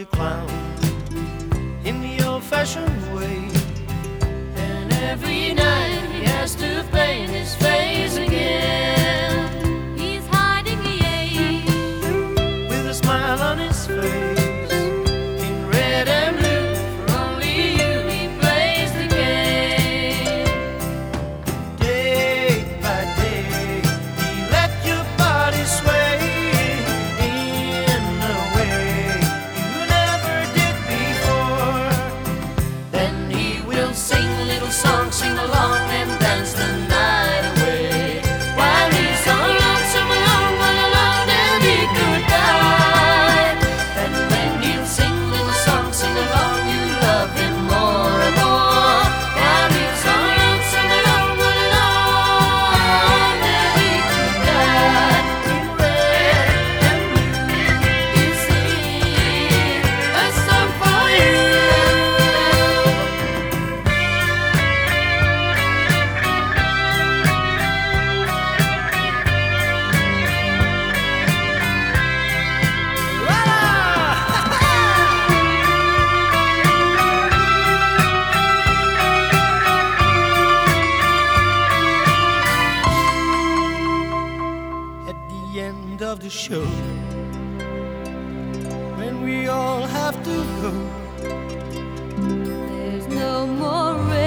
a clown in the old-fashioned way. And every night he has to paint his face again. He's hiding the age with a smile on his face. In red and blue, for only you he plays the game. Day by day, he let your body sway in a way you never did before. Then he will sing a little song, sing along and dance the night away. While he's so lonesome alone, all alone, and he could die. And when he'll sing a little song, sing along, you love him more and more. While he's so lonesome alone, all alone, and he could die. In red and blue, he'll sing a song for you. At the end of the show, when we all have to go, there's no more